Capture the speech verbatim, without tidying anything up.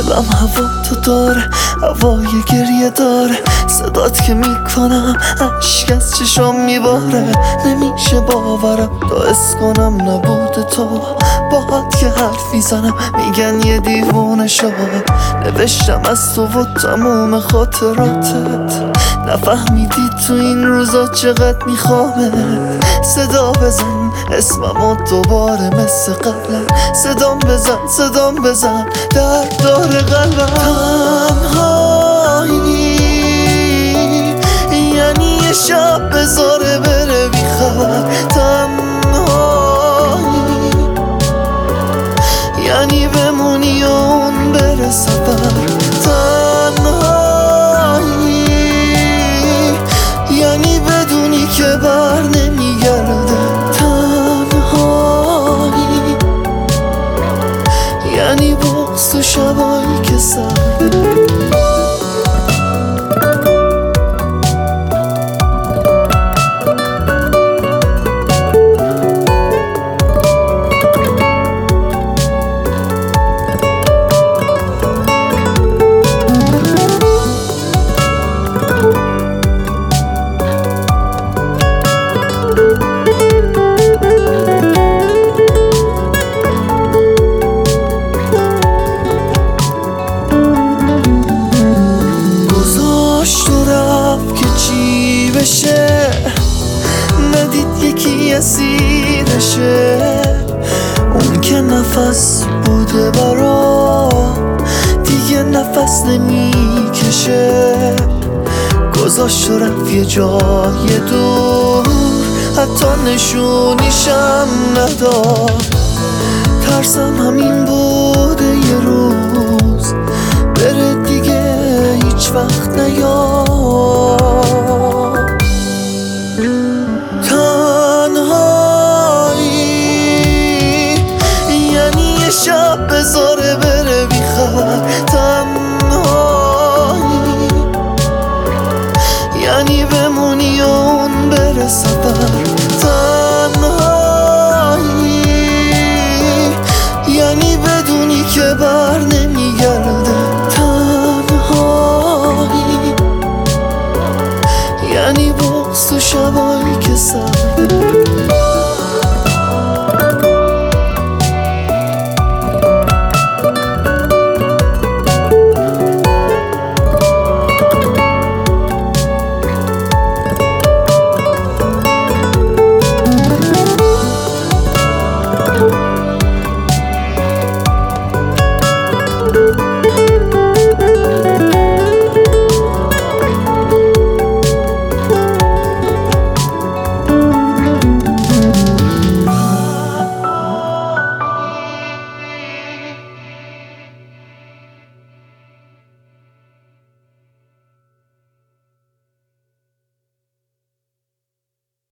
دلم هوا تو داره، هوای گریه داره، صدات که میکنم عشق از چشام میباره. نمیشه باورم تا حس کنم نبود تو، باهات که حرف میزنم میگن یه دیوونه شو. نوشتم از تو و تموم خاطراتت، نفهمیدی تو این روزا چقدر میخوامت. صدا بزن اسممو دوباره مثل قبلم، صدام بزن صدام بزن درد داره قلبم. تنهایی یعنی یه شب بذاره بره بی خبر، تنهایی یعنی بمونی و اون بره سفر، تنهایی یعنی بدونی که بر نمیگرده، تنهایی یعنی بغض تو شبایی که سرده. ندید یکی اسیرشه، اون که نفس بوده برا دیگه نفس نمیکشه. گذاشت و رفت یه جای دور، حتی نشونیشم نداد. ترسم همین بوده یه روز بره دیگه هیچ وقت نیاد. تنهایی یعنی یه شب بذاره بره بی خبر، تنهایی یعنی بمونی و اون بره سفر،